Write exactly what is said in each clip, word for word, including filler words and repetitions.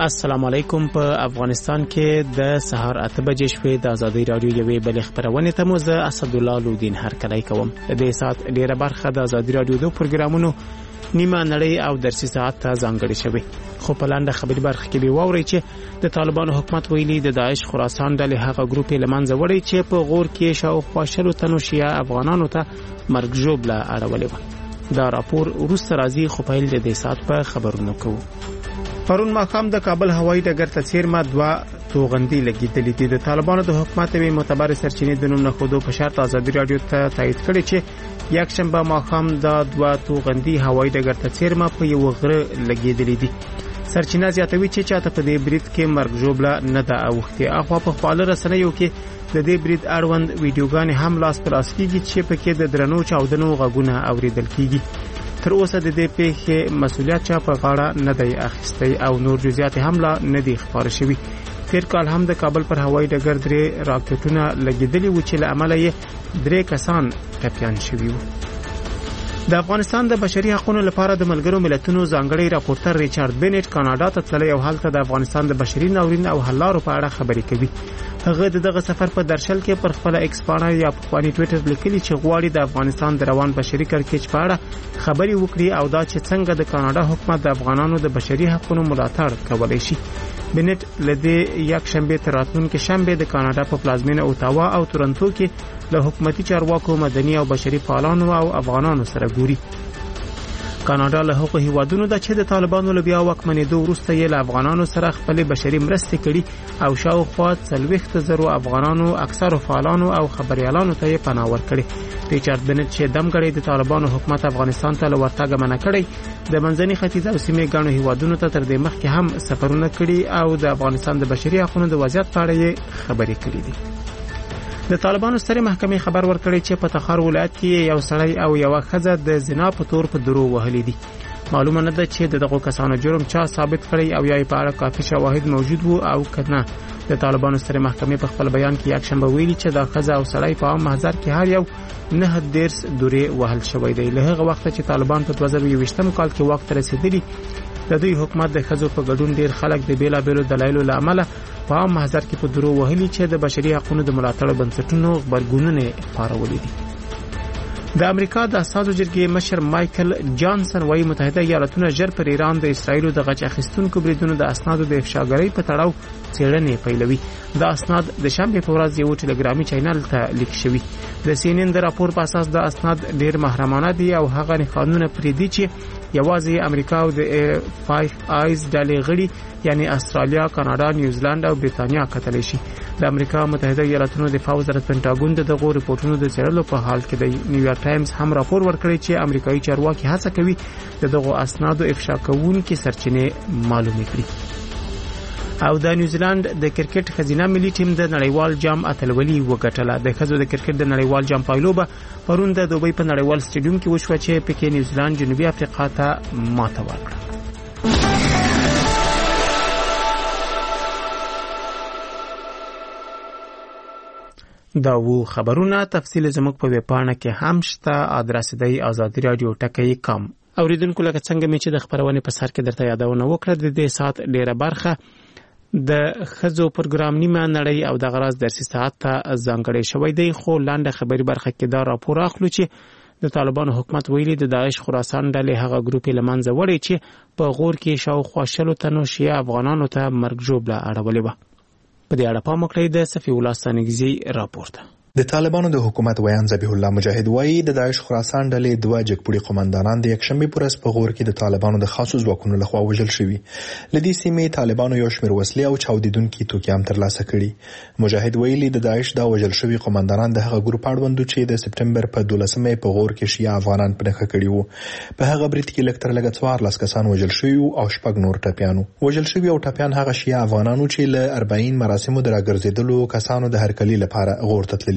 السلام علیکم. په افغانستان کې د سهار اته بجې شوې د ازادي رادیو یوې بلې خبرونه ته مو زه اسدالله لودین هرکلی کوم. د دې سات ډیره برخه د ازادي رادیو د پروګرامونو نیمه نړۍ او درسي ساعت ته ځانګړې شوې. خو په لاندې خبري برخه کې به واورئ چې د طالبانو حکومت ویلي د داعش خراسان ډلې هغه ګروپ لمنځه وړي چې په غور کې شاوخوا شلو تنو شیعه افغانانو ته مرګ ژوبله اړولې وه. دا راپور وروسته راځي، خو پیل د دې سات په خبرونو کوو. پرون ماښام د کابل هوایي ډګر ته څیرمه دوه توغندي لګیدلې دي. د طالبانو د حکومت وی معتبر سرچینې د نوم نخودو په شرط ازادي رادیو ته تایید کړي چې یک شنبه ماښام د دوه توغندي هوایي ډګر ته څیرمه په یو غره لګیدلې دي. سرچینه زیاتوي چې چاته په دې برید کې مرګ ژوبله نه ده اوښتې. اخوا په خپل رسنیو کې د دې برید اړوند ویډیوګانې هم لاس پر لاس کیږي چې په کې د درنو چاودنو غږونه اوریدل کیږي. تر اوسه د دې پیښې مسؤلیت چا په غاړه نه دی اخیستی او نور جزئیات هم لا نه دي خبر شوي. تیر کال هم د کابل پر هوایي ډګر درې راکټونه لګیدلي و چې له امله یې درې کسان ټپیان شوي وو. د افغانستان د بشري حقوقو لپاره د ملګرو ملتونو ځانګړی راپورټر ریچارډ بینټ کاناډا ته تللی او هلته د افغانستان د بشري ناورین او حل لارو په اړه خبرې کوي. هغه د دغه سفر په درشل کې پر خپل ایکس پاڼه یا په خپل ټوئیټر لیکلي چې غواړي د افغانستان د روان بشري کړکېچ په اړه خبرې وکړي او دا چې څنګه د کاناډا حکومت د افغانانو د بشري حقوقو ملاتړ کولی شي. بینټ لدې یک شنبه تر راتلونکي شنبه د کاناډا په پلازمینه اوتاوا او تورنټو کې له حکومتي چارواکو، مدني او بشري فعالانو او افغانانو سره ګوري. کاناډا له هغو هیوادونو ده چې د طالبانو له بیا واکمنېدو وروسته یې له افغانانو سره خپلې بشري مرستې کړي او شاوخوا څلوېښت زرو افغانانو، اکثرو فعالانو او خبریالانو ته یې پناه ورکړې. ریچارډ بینټ چې دمګړی د طالبانو حکومت افغانستان ته له ورتګه منع کړی، د منځني ختیځ او سیمې ګڼو هیوادونو ته تر دې مخکې هم سفرونه کړي او د افغانستان د بشري حقوقو د وضعیت په اړه یې خبرې کړې دي. د طالبانو سترې محکمې خبر ورکړی چې په تخار ولایت کې یو سړی او یو ښځه د زنا په تور په درو وهلي دي. معلومه نه ده چې دغه کسانو جرم چا ثابت کړی او یا په اړه کافي شواهد موجود وو او کنه. د طالبانو سترې محکمې په خپل بیان کې یک شنبه ویلي چې دا ښځه او سړی په عام محضر کې هر یو نه دیرس دورې وهل شوی دی. له هغه وخت چې طالبان په دوه زره یوویشتم کال کې واک ته رسیدلي، د دوی حکومت د ښځو په ګډون ډیر خلک د بیلابیلو دلایلو له امله په عام محضر کې په درو وهلي چې د بشري حقوقو د ملاتړ بنسټونو غبرګونونه پارولي دي. د امریکا د اساسو جرګې مشر مایکل جانسن وايي متحده ایالاتونه ژر پر ایران د اسرایلو د غچ اخیستونکو بریدونو د اسنادو د افشاګرۍ په تړاو څېړنې پیلوي. د اسناد د شنبه په ورځ یو ټلګرامي چینل ته لیک شوی. د سی ان ان د راپور په اساس د اسناد ډیر محرمانه دي او هغه قانون پرې دي چې یوازې امریکا او د فایو آیز ډلې غړي یعنی استرالیا، کاناډا، نیوزیلند او بریتانیا کتلی شي. د امریکا متحده ایالاتونو دفاع وزارت پینټاګون دغه رپورټونو د څېړلو په حال کې دی. نیویارک ټایمز هم راپور ورکړی چې امریکایي چارواکي هڅه کوي د دغه اسنادو افشا کوونکې سرچینې معلومې کړي. او د نیوزیلند د کرکټ خزینه ملي ټیم د نړیوال جام اتلولي وګټله. د ښځو د کرکټ د نړیوال جام پایلوبه پرون د دوبۍ په نړیوال سټیډیوم کې وشوه چې پکې نیوزیلند جنوبي افریقا ته ماته ورکړه. دا وو خبرونه. تفصیل زموږ په ویب پاڼه کې هم شته. ادرس دی آزادی رادیو ټکی کام. اوریدونکو لکه څنګه مې چې د خبرونه په سر کې درته یادونه وکړه، د دې سات ډیره برخه د خزو پروګرام نیمه نړۍ او د غراز درسي ساعت ته ځانګړی شوی دی. خو لاندې خبري برخه کې دا راپور اخلو چې د طالبانو حکومت ویلي د داعش خراسان ډلې هغه ګروپ لمنځه وړي چې په غور کې شاوخوا شلو تنو شیعه افغانانو ته مرګ ژوبله اړولې وه. په دې اړه پام وکړئ د صفي الله ستانګزي راپورته. د طالبانو د حکومت ویان ذبیح الله مجاهد وایي د داعش خراسان ډلې دوه جګپوړي قومندانان د یکشنبه پر ورځ په غور کې د طالبانو د خاصو ځواکونو لخوا وژل شوي. لدې سیمې طالبانو یو شمېر وسلې او چاودیدونکي توکي هم ترلاسه کړي. مجاهد ویلي د داعش دا وژل شوي قومندانان د هغه ګروپ اړوند چې د سپټمبر په دولسمه په غور کې شیعه افغانان په نښه کړي وو. په هغه برید کې لکتر لګ څوارلس کسان وژل شوي او شپږ نور ټپیانو. وژل شوي او ټپیان هغه شیعه افغانانو چې له اربعین مراسمو د راګرځېدلو کسانو د هرکلي لپاره غور ته تللي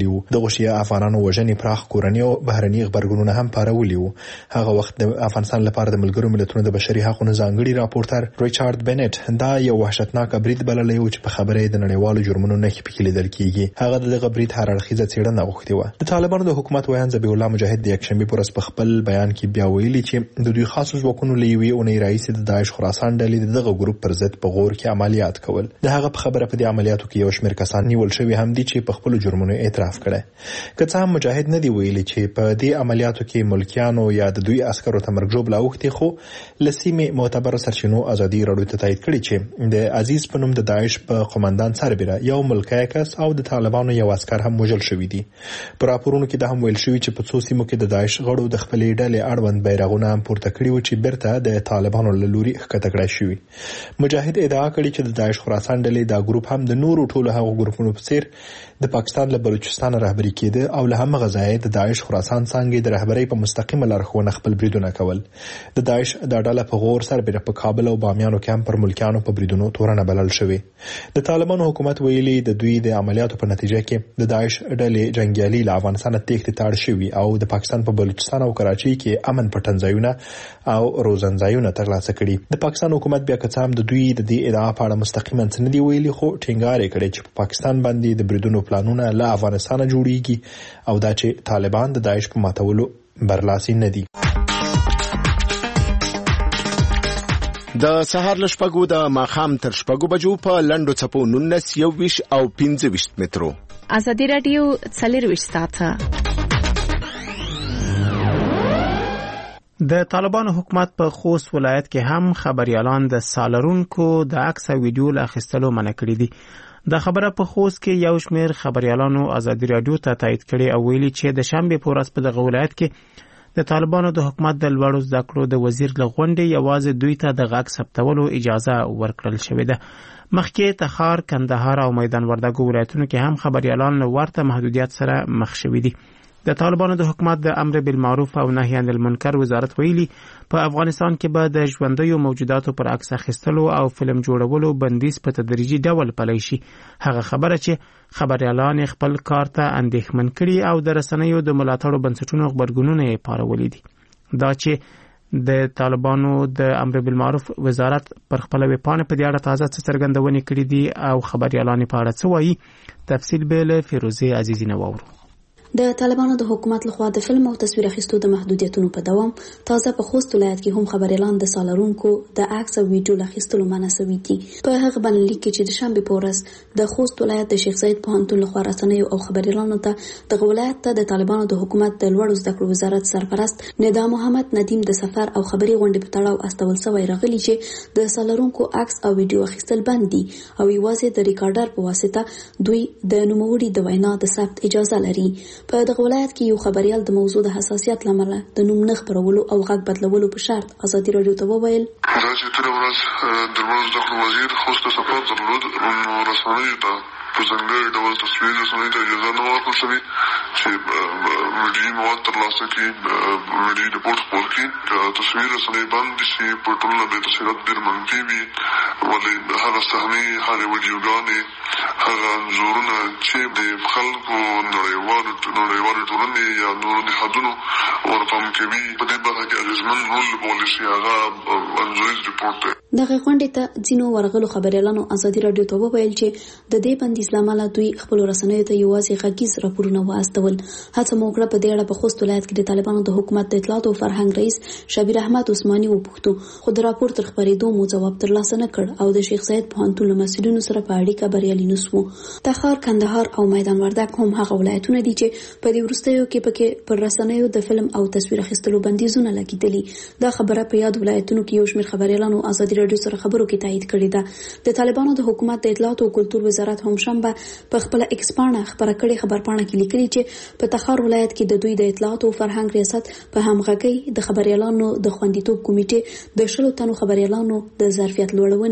ویلي وو د غوښیا افغانانو وژنې پراخ کورنۍ او بهرني خبرګونونه هم پارولي وو. هغه وخت د افغانستان لپاره د ملګرو ملتونو د بشري حقوقو ځانګړي راپورټر ریچارډ بنټ دا یو وحشتناک برید بللی و چې په خبره د نړیوالو جرمونو نه پکې لیدل کیږي. هغه دغه برید هر اړخیزه څېړنه غوښتې و. د طالبانو د حکومت ویان ذبیح الله مجاهد د یکشنبه پر ورځ په خپل بیان کې بیا ویلي چې د دوی خاصو ځواکونو لوي اونۍ رئیس د داعش خراسان ډلې دغه ګروپ پر ضد په غور کې عملیات کول. د هغه په خبره په دې عملیاتو کې یو شمېر کسان نیول شوي هم دي چې په خپل جرمونو اعتراف کړي. که څه هم مجاهد نه دی ویلي چې په دې عملیاتو کې ملکیانو یا د دوی عسکرو ته مرګ ژوبله اوښتې، خو لسیمې معتبر سرچینو ازادي راډیو ته تایید کړي چې د عزیز په نوم د داعش په قومندان سربېره یو ملکی کس او د طالبانو یو عسکر هم وژل شوي دي. په راپورونو کې دا هم ویل شوي چې په څو سیمو کې د داعش غړو د خپلې ډلې اړوند بیرغونه هم پورته کړي و چې بیرته د طالبانو له لوري ښکته کړای شوي. مجاهد ادعا کړې چې د داعش خراسان ډلې دا ګروپ هم د نورو ټولو هغو ګروپونو په څیر د پاکستان له بلوچستان رهبري کېده او له همغه ځایه د داعش خراسان څانګې د رهبرۍ په مستقیمه لارښوونه خپل بریدونه کول. د داعش دا ډله په غور سربېره په کابل او بامیانو کې هم پر ملکیانو په بریدونو تورنه بلل شوې. د طالبانو حکومت ویلي د دوی د عملیاتو په نتیجه کې د داعش ډلې جنگیالي له افغانستان تېښتې ته اړ شوي او د پاکستان په بلوچستان او کراچۍ کې امن پټنځایونه او روزنځایونه ترلاسه کړي. د پاکستان حکومت بیا که څه هم د دوی د دې ادعا په اړه مستقیما څه نه دي ویلي، خو ټینګار یې کړی چې په پاکستان باندې د بریدونو پلانونه له افغانستانه جوړیږي او دا چې طالبان د داعش په ماتولو برلاسي نه دي. د سهار له شپږو د ماښام تر شپږو بجو په لنډو څپو نولس یوویشت او پنځه ویشت مترو. ازادي راډیو څلرویشت ساعته. د طالبانو حکومت په خوست ولایت کې هم خبريالان د سالرونکو د عکس او ویډیو له اخیستلو منع کړي دي. د خبره په خوست کې یو شمېر خبريالانو ازادي راډیو ته تایید کړي او ویلي چې د شنبه په ورځ په دغه ولایت کې د طالبانو د حکومت د لوړو زده کړو د وزیر لغونډې یوازې دوی ته د غږ ثبتولو اجازه ورکړل شوې ده. مخکې تخار، کندهار او میدان وردګو ولایتونو کې هم خبريالان له ورته محدودیت سره مخ شوي دي. د طالبانو د حکومت د امر بالمعروف او نهي عن المنکر وزارت ویلي په افغانستان کې به د ژوندیو موجوداتو پر عکس اخیستلو او فلم جوړولو بندیز په تدریجي ډول پلی شي. هغه خبره چې خبريالان خپل کار ته اندېښمن کړي او د رسنیو د ملاتړو بنسټونو خبرګونونه یې پارولي دي. دا چې د طالبانو د امر بالمعروف وزارت پر خپل ویبپاڼه په دې اړه تازه څه څرګندونې کړې دي او خبريالان په اړه څه وایي، تفصیل به له فیروزه عزیزی نه واورو. د طالبانو د حکومت لخوا د فلم او تصویر اخیستو د محدودیتونو په دوام تازه په خوست ولایت کې هم خبريالان د سالرونکو د عکس او ویډیو اخیستلو منع شوي دي. په هغه باندې لیکي چې د شنبه په ورځ د خوست ولایت د شیخ زاید پوهنتون لخوا رسنیو او خبريالانو ته د ولایت ته د طالبانو د حکومت د لوړو زده کړو وزارت سرپرست ندا محمد ندیم د سفر او خبري غونډې په تړاو استول شوی راغلی چې د سالرونکو عکس او ویډیو اخیستل بند دي او یوازې د ریکارډر په واسطه دوی د نوموړي د وینا د ثبت اجازه لري. په دغه ولایت کې یو خبريال د موضوع د حساسیت لامل د نوم نه خبرولو او غږ بدلولو په شرط ازادي راډیو ته وویل دا چې تر ورځ د ورځ د وزیر خوست سفر درلود نو رسنیو ته په ځانګړي ډول تصویر رسنیو ته اجازه نه ورکړل شوې چې ویډیو مواد ترلاسه کړي، ویډیو ریپورټ خپور کړي. تصویر رسنۍ بند شي په ټولنه بې تصویرات ډېر منفي وي، ولې هغه صحنې، هغه ویډیوګانې، هغه انځورونه چې د خلکو نړیوالو نړیوالې ټولنې یا نورو نهادونو ورپام کوي په دې برخه کې اغېزمن رول لوبولی شي، هغه انځوریز ریپورټ دی. دغه غونډې ته ځینو ورغلو خبريالانو ازادي راډیو ته وویل چې د دې بندیز لامل دوی خپل رسنیو ته یوازې غږیز راپورونه واستول. هڅه مو وکړه په دې اړه په خوست ولایت کې د طالبانو د حکومت د اطلاعات او فرهنګ رئیس شبیر احمد عثماني وپوښتو، خو د راپور تر خبرېدو مو ځواب ترلاسه نه کړ او د شیخ زاید پوهنتون له مسؤلینو سره په اړیکه بریالي نه سوو. تخار، کندهار او میدان وردګ هم هغه ولایتونه دي چې په دې وروستیو کې پکې پر رسنیو د فلم او تصویر اخیستلو بندیزونه لګیدلي. دا خبره په یاد ولایتونو کې یو شمېر خبريالانو ازادي راډیو سره خبرو کې تایید کړې ده. د طالبانو د حکومت د اطلاعات او کلتور وزارت هم شنبه په خپل ایکس پاڼه خبره کړې خبرپاڼه کې لیکلي چې په تخار ولایت کې د دوی د اطلاعات او فرهنګ ریاست په همغږۍ د خبريالانو د خوندیتوب کمیټې د شلو تنو خبريالانو د ظرفیت لوړونې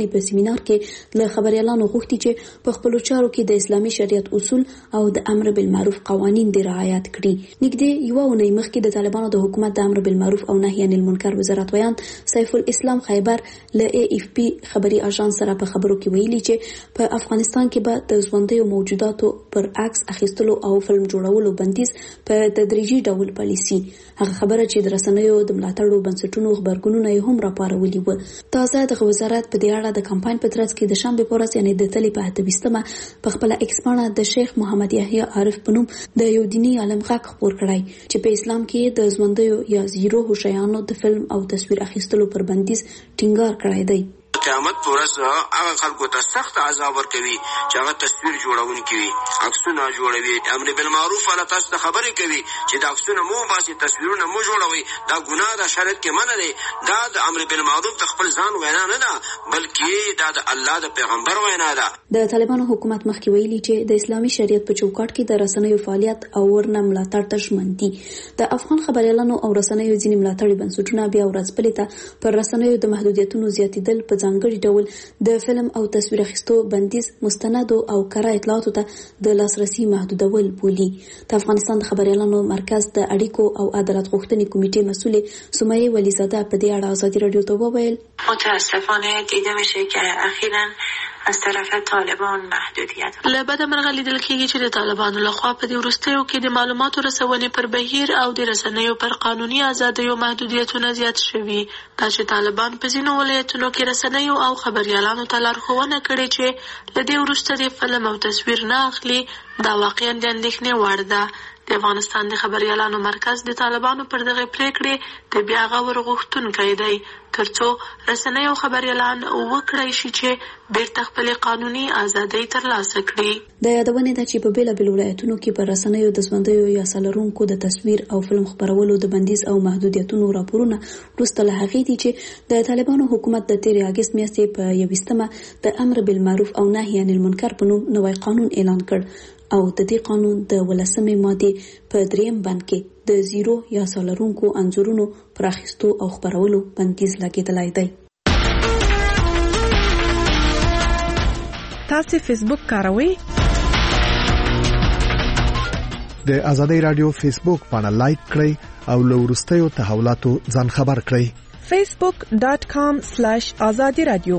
ارزونې په سیمینار کې له خبريالانو غوښتي چې په خپل چارو کې د اسلامي شریعت اصول او د امر بالمعروف قوانين د رعایت کړي. نږدې یو اونۍ مخکې د طالبانو د حکومت د امر بالمعروف او نهي عن المنکر وزارت ویان سیف الاسلام خیبر له ای اف پی خبري اژانس سره په خبرو کې ویلي چې په افغانستان کې به د ژوندیو موجوداتو پر عکس اخیستلو او فلم جوړولو بندیز په تدریجي ډول پالیسي. هغه خبره چې د رسنیو د ملاتړو بنسټونو خبرګونونه هم راپارولي و. تازه د وزارت په دې اړه د کمپاین په ترڅ کې د شنبه په ورځ یعنی د تلې په اته ویشتمه په خپل ایکس باندې د شیخ محمد یحیی عارف پنوم د یو دینی عالم غږ خبر کړی چې په اسلام کې د ژوندیو یا زیرو هوشیانو د فلم او تصویر اخیستلو پر بندیز ټینګار کړی دی. قیامت پرځ هغه خلکو ته سخت عذاب ورکوي چې هغه تصویر جوړونکي وي، عکسونه جوړوي، امر بالمعروف ولا تاسو ته خبرې کوي چې دا عکسونه مو باسي، تصویرونه مو جوړوي. دا ګناه ده، شریعت کې منع دی. دا د امر بالمعروف د خپل ځان وینا نه ده بلکې دا د الله د پیغمبر وینا ده. د طالبانو حکومت مخکې ویلي چې د اسلامي شریعت په چوکاټ کې د رسنیو فعالیت او ورنه ملاتړ ته ژمن دي. د افغان خبريالانو او رسنیو ځینې ملاتړي بنسټونه بیا ورځپلې ته پر رسنیو د محدودیتونو زیاتېدل په ځانګړي ډول د فلم او تصویر اخیستو بندیز مستند او کره اطلاعاتو ته د لاسرسي محدودول بولي. د افغانستان د خبريالانو مرکز د اړیکو او عدالت غوښتنې کمیټې مسؤل سمیه ولیزاده په دې اړه ازادي رادیو ته وویل متاسفانه دیده میشه که اخیراً از طرف طالبان محدودیت لبد مرغه لیدل کېږي چې د طالبانو لخوا په دې وروستیو کې د معلوماتو رسونې پر بهیر او د رسنیو پر قانوني ازادیو محدودیتونه زیات شوي. دا چې طالبان په ځینو ولایتونو کې رسنیو او خبريالانو ته لارښوونه کړې چې له دې وروسته د فلم او تصویر نه اخلي، دا واقعا د اندېښنې وړ ده. د افغانستان د خبريالانو مرکز د طالبانو پر دغه پریکړې د بیا غور غوښتونکی دی ترڅو رسنۍ او خبريالان وکړای شي چې بیرته خپل قانوني ازادي ترلاسه کړي. د یادونه ده چې په بیلابیلو ولایتونو کې پر رسنیو د ژوندیو یا سالرونکو د تصویر او فلم خبرولو د بندیز او محدودیتونو راپورونه وروسته له هغې دي چې د طالبانو حکومت د تېرې اګست میاشتې په یوویشتمه د امر بالمعروف او نهي عن المنکر په نوم نوی قانون اعلان کړ او د دې قانون د ولسمې ماده په دریم بند کې د زیرو یا سالرونکو انځورونو پر اخیستو او خبرولو بندیز لګیدلی دی. تاسو فیسبوک کاروئ؟ د ازادي رادیو فیسبوک باندې لایک کړئ او له وروستیو تحولاتو ځان خبر کړئ. facebook dot com slash azadi radio.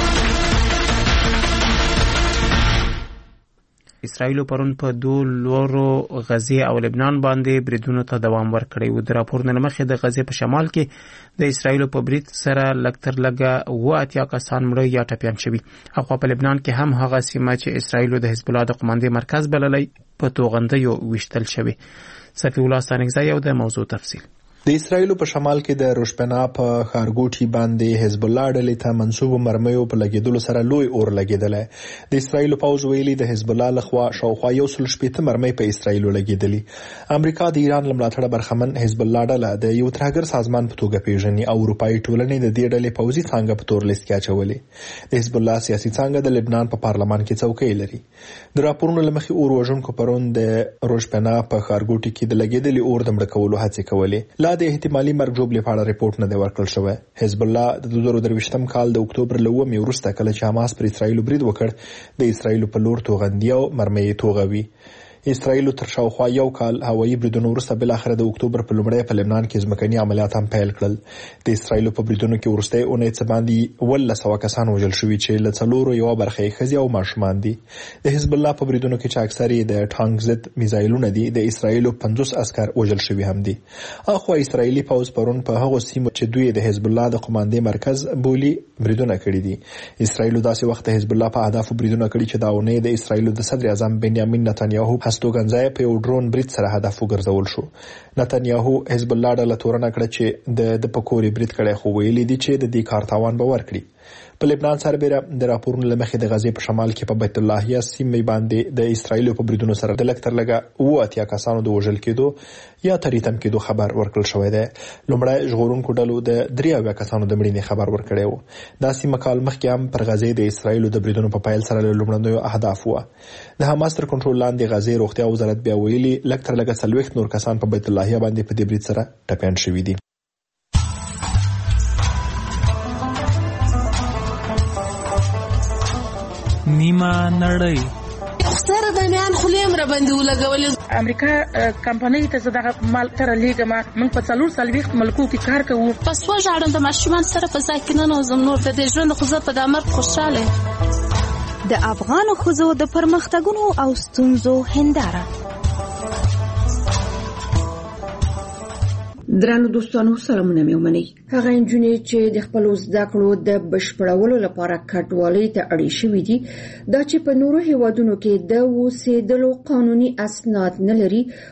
اسرائیل پرون په دوه لورو غزه او لبنان باندې بریدونو ته دوام ورکړی و. د راپور نه مخې د غزه په شمال کې د اسرائیل په برید سره لکتر لګه و اتیا کسان مړ یا ټپيان شوي. اخوا په لبنان کې هم هغه سیمه چې اسرائیل د حزب الله د قوماندې مرکز بللی په توغندیو وشتل شوی. صفی الله ستانکزی او د موضوع تفصیل. د اسرائیل په شمال کې د روشپنا په خارګوټي باندې حزب الله ډلې ته منسوب مرمیو په لګیدلو سره لوی اور لګیدل. د اسرائیل پوز ویلي د حزب الله لخوا شاوخوا یو سل شپږ مرمۍ په اسرائیل لګیدلي. امریکا د ایران لملاتړ برخمن حزب الله ډله د یو ترهګر سازمان په توګه پیژني او اروپאי ټولنې د دې ډلې پوزي څنګه په تور لیست کې اچولې. د حزب الله سیاسي څنګه د لبنان په پارلمان کې څوکۍ لري. د راپورونو لمخې اور وژونکو پرون د روشپنا په خارګوټي کې د لګیدلي اور د مړ کولو هڅې کولې. د احتمالي مرګ جوړ لپاره ریپورت نه دی ورکړل شوی. حزب الله د دوه زره درویشتم کال د اکتوبر لومې وروسته کله چې حماس پر اسرائیل برید وکړ د اسرائیل په لور توغندیو مرمۍ توغوي. اسرائیل تر شاوخوا یو کال هوایي بریدونو وروسته بل اخر د اکتوبر په لومړۍ په لبنان کې ځمکني عملیات هم پیل کړل. د اسرائیل په بریدونو کې ورسته اونۍ څه باندې ول سو کسان وژل شوي چې له څلورو یو برخه ښځې او ماشومان دي. د حزب الله په بریدونو کې چې اکثر یې د ټانک ضد میزایلونه دي د اسرائیل پنځوس عسكر وژل شوي هم دي. اخو اسرائیلي پوز پرون په هغه سیمو چې دوی د حزب الله د قوماندې مرکز بولی بریدونه کړي دي. اسرائیل داسې وخت حزب الله په اهداف بریدونه کړي چې دا اونۍ د اسرائیل د صدر اعظم بنیامین نتنیاهو هستوګنځای په ډرون برید سره هدف وګرځول شو. نتنیاهو حزب الله ډله تورنه کړه چې د د پکوري برید کړي خو ویلي دي چې د دې کار تاوان به ورکړي. په لبنان سربېره د راپورونو لمخې د غزې په شمال کې په بیت الله یا سیمې باندې د اسرائیل په بریدونو سره د لکتر لګه و اتیا کسانو د وژل کېدو یا تریتم کېدو خبر ورکړل شوی دی. لومړی ژغورونکو ډلو د درې اویا کسانو د مړینې خبر ورکړی و. دا سیمه کال مخکې هم پر غزې د اسرائیل د بریدونو په پایل سره له لومړنیو اهداف و. د حماس تر کنټرول لاندې غزې روغتیا وزارت بیا ویلي لکتر لګه څلوېښت نور کسان په بیت الله باندې په دې برید سره ټپیان شوي دي. نیمه نړۍ. سره د میان خولیم را باندې ولګولې. امریکا کمپنۍ ته زداغه مال تر لیګه ما موږ په څلور سلويخت ملکو کې کار کوو. پس و ژړم د ماشومان سره په ځای کې نه نوزم نور د دې ژوند خو زه په د امر خوشاله. د افغان ښځو د پرمختګونو او ستونزو هنداره. درنو دوستانو سلامونه مې ومنئ. هغه انجونې چې د خپل زده کړو د بشپړولو لپاره کډوالۍ ته اړې شوې دي دا چې په نورو هیوادونو کې د اوسېدلو قانوني اسناد نه لري